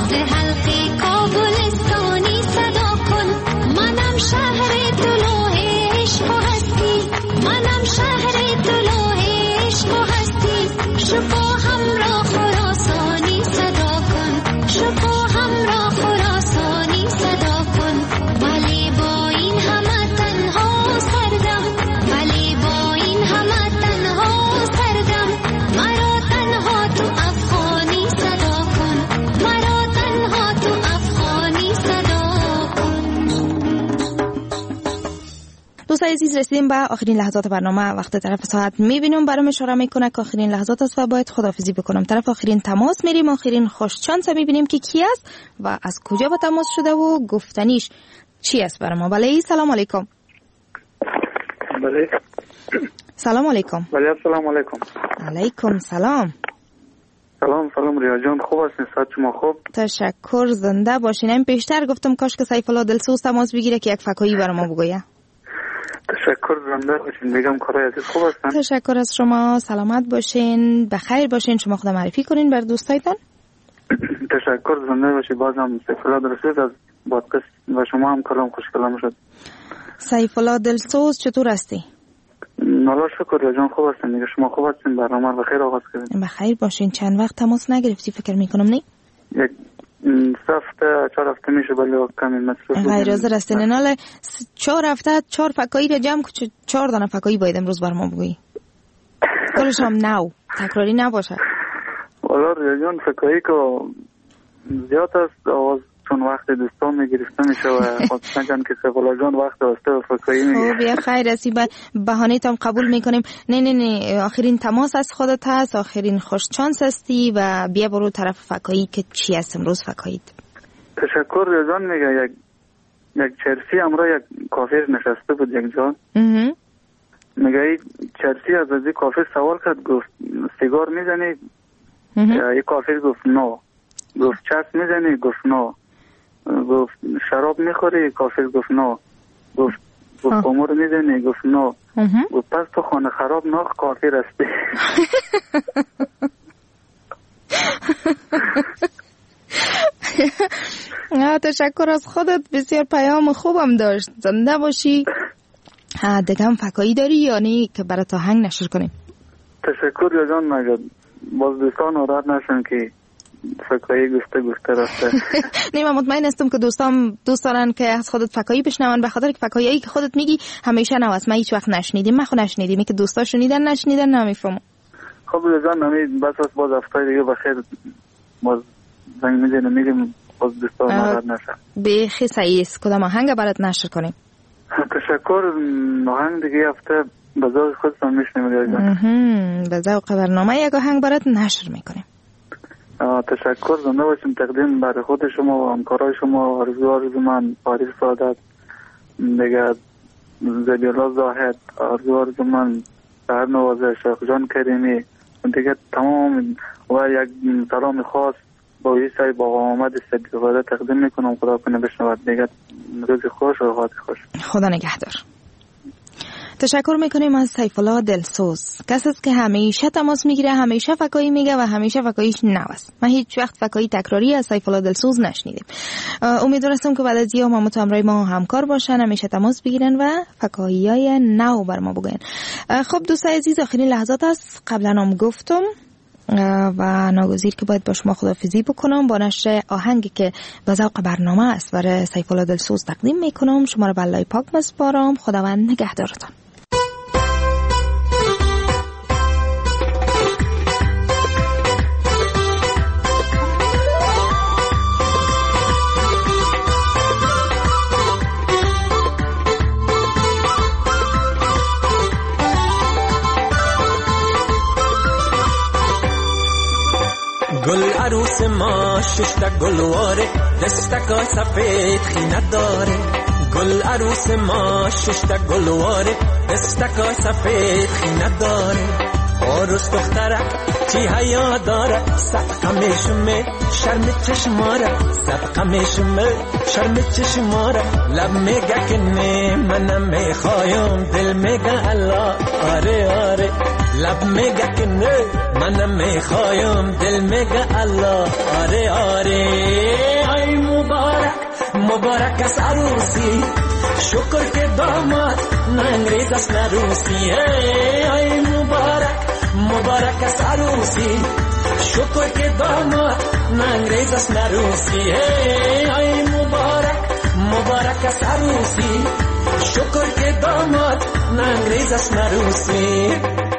دوستان عزیز رسیدیم به آخرین لحظات برنامه. وقت طرف ساعت میبینم برام اشاره میکنه که آخرین لحظات است و باید خداحافظی بکنم. طرف آخرین تماس میریم. آخرین خوش شانس میبینیم که کی است و از کجا با تماس شده و گفتنیش چی است برام. بله سلام علیکم. بله سلام علیکم. بله سلام علیکم. علیکم سلام. سلام سلام ریا جان، خوب هستین؟ صحت شما خوب؟ تشکر، زنده باشین. این پیشتر گفتم کاش که سیف الله دلسوز تماس بگیره که یک فکایی برام بگویه. تشکر، زنده باشین. میگم کارای عزیز خوب هستن؟ تشکر از شما، سلامت باشین، بخیر باشین. شما خود معرفی کنین بر دوستایتان. تشکر، زنده باشی. بازم سیف الله دلسوز از پادکست و شما هم کلام خوش کلام شد. سیف الله دلسوز چطور هستی؟ الله شکر ریا جان، خوب هستین. میگه شما خوب هستین؟ برنامه رو بخیر آغاز کردین؟ بخیر باشین. چند وقت تماس نگرفتی فکر میکنم نه؟ یک هفته چهار هفته میشه، ولی کمی مصروف بودم. غیر حاضر هستین. ناله چهار هفته چهار فکایی را جمع که چهار دانه فکایی باید امروز بر ما بگویی. کلش هم نو تکراری نباشه. والا ریا جان فکایی که زیاد است، آواز چون وقت دوستان میگرفته میشه و خواستن جان که سفالا جان وقت واسطه و فکایی میگه. خب یا خیر هستی، بهانه تام قبول میکنیم. نه نه نه آخرین تماس از خودت هست، آخرین خوش چانس هستی و بیا برو طرف فکایی که چی هست امروز فکایید. تشکر ریا جان. میگه یک یک چرسی امرا یک کافر نشسته بود یک جا. میگه این چرسی از از کافر سوال کرد، گفت سیگار میزنی؟ یک کافر گفت نو. گفت چرس میزنی؟ گفت نو. گفت شراب میخوری؟ کافر گفت نو. گفت گفت خمر میزنی؟ گفت نو. گفت پس تو خانه خراب ناخ کافر هستی. تشکر از خودت، بسیار پیام خوبم داشت. زنده باشی. دیگه هم فکایی داری یا نه که برای تا هنگ نشر کنیم؟ تشکر یا جان. مگه باز دوستان ناراحت نشن که فکایی گفته گفته رفته. نه من مطمئن هستم که دوستان دوست دارن که از خودت فکایی بشنون، به خاطر که فکایی که خودت میگی همیشه نو است. من هیچ وقت نشنیدیم، من خود نشنیدیم، که دوستا شنیدن نشنیدن نمیفهمم. خب جان نمی بس بس باز هفته دیگه بخیر باز زنگ میزنیم میگیم باز دوستان ناراحت نشن. به خیلی است. کدام آهنگ برات نشر کنیم؟ تشکر. آهنگ دیگه هفته به ذوق خودتون میشنیم جان. به ذوق برنامه یک آهنگ برات نشر میکنیم. تشکر. زنده باشیم. تقدیم برای خود شما و همکارای شما، آرزو آرزو من پاریس سعادت دیگه، زبیرالله زاهد، آرزو آرزو من سهر نوازه، شیخ جان کریمی دیگه تمام و یک سلام خاص با عیسی با آمد صدیقاده تقدیم میکنم. خدا کنه بشنود. دیگه روز خوش و اوقات خوش. خدا نگهدار. تشکر میکنیم از سیف الله دلسوز، کسی است که همیشه تماس میگیره، همیشه فکایی میگه و همیشه فکاییش نو است. من هیچ وقت فکایی تکراری از سیف الله دلسوز نشنیدیم. امیدوارم که بعد از این ما همراه ما همکار باشن، همیشه تماس بگیرن و فکاییای نو بر ما بگن. خب دوستان عزیز آخرین لحظات است. قبلا هم گفتم و ناگزیر که باید با شما خداحافظی بکنم با نشر آهنگی که به ذوق برنامه است برای سیف الله دلسوز تقدیم میکنم. شما رو به الله پاک میسپارم. خداوند نگهدارتان. گل عروس ما ششتا گلواره، دستکای سفید خینه داره. گل عروس ما ششتا گلواره، دستکای سفید خینه داره. عروس دختره چی حیا داره، صدقه میشمه شرم چشماره، صدقه میشمه شرم چشماره. لب میگه که نه منم میخوایم، دل میگه الله آره آره. لب میگه که نه منم میخوایم، دل میگه الله آره آره. مبارک است عروسی شکر که داماد نه انگریز است نه روسی ای مبارک مبارک است عروسی شکر که داماد نه انگریز است نه روسی ای مبارک مبارک است عروسی شکر که داماد نه انگریز است نه روسی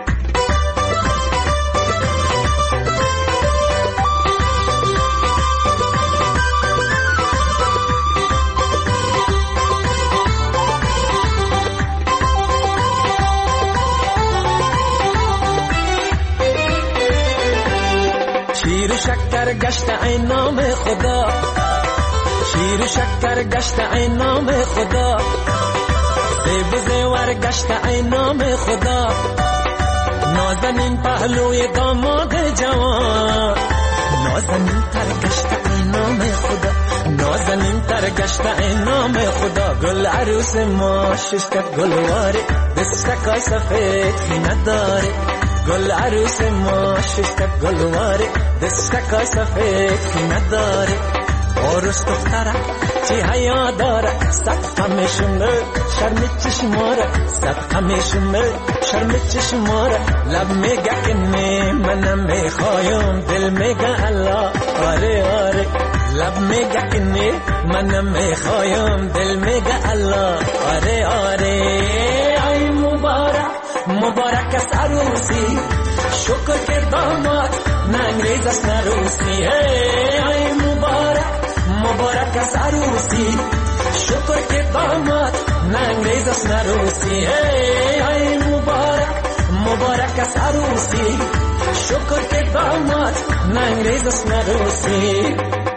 شیر و شکر گشت ای نام خدا شیر و شکر گشت ای نام خدا زیب و زیور گشت ای نام خدا نازنین پهلوی داماد جوان نازنین تر گشت ای نام خدا نازنین تر گشت ای نام خدا گل عروس ما ششتک گلواره دستکای سفید خینه داره گل عروس ما ششتک گلواره دستکای سفید خینه داره عروس دختره چی حیا داره صدقه میشمه شرم چشماره صدقه میشمه شرم چشماره لب میگه که نه منم میخوایم دل میگه الله آره آره لب میگه که نه منم میخوایم دل میگه الله آره آره ای مبارک مبارک است عروسی شکر که داماد نه انگریز است نه روسی ای مبارک مبارک است عروسی شکر که داماد نه انگریز است نه روسی ای مبارک مبارک است عروسی شکر که داماد نه انگریز است نه روسی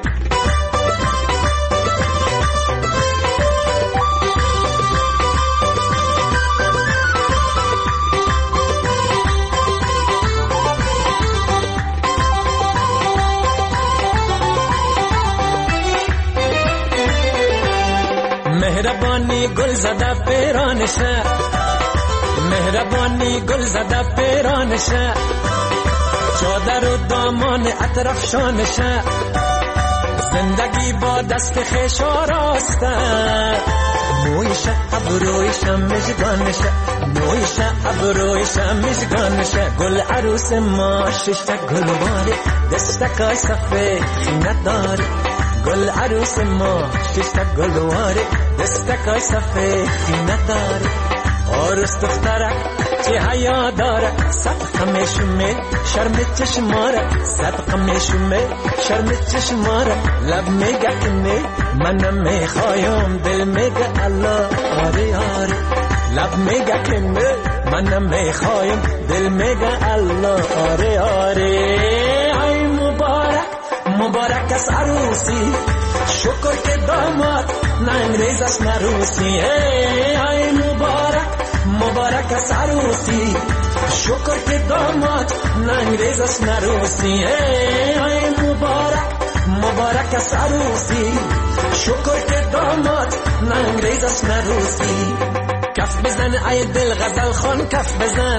مهربانی گل زده پیرانشه مهربانی گل زده پیرانشه چادر و دامان اطراف شانشه زندگی با دست خویش آراسته مویشه ابرویشه مژگانشه مویشه ابرویشه مژگانشه گل عروس ما ششتک گلواره دستکای سفید خینه داره گل عروس ما ششتک گلواره دستکای سفید خینه داره عروس دخترک چی حیا داره صدقه میشمه شرم چشماره صدقه میشمه شرم چشماره لب میگه که نه منم میخوایم دل میگه الله آره آره لب میگه که نه منم میخوایم دل میگه الله آره آره ای مبارک مبارک است عروسی شکر که داماد نه انگریز است نه روسی ای مبارک مبارک است عروسی شکر که داماد نه انگریز است نه روسی ای مبارک مبارک است عروسی شکر که داماد نه انگریز است نه روسی کف بزن ای دل غزل خان کف بزن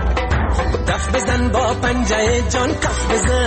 دف بزن با پنجه جان کف بزن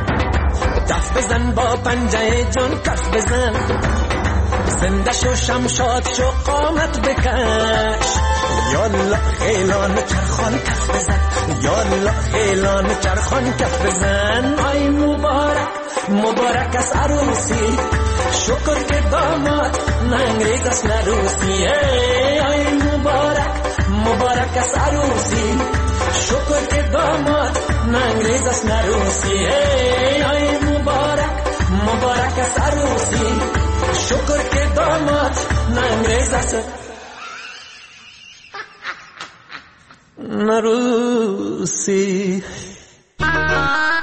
دف بزن با پنجه جان کف بزن زنده شو شمشاد شو قامت بکش یالا خیلان چرخان کف بزن یالا خیلان چرخان کف بزن ای مبارک مبارک است عروسی شکر که داماد نه انگریز است نه روسی ای مبارک مبارک است عروسی شکر که داماد نه انگریز است نه روسی ای مبارک مبارک است عروسی شکر که داماد نه انگریز است نه روسی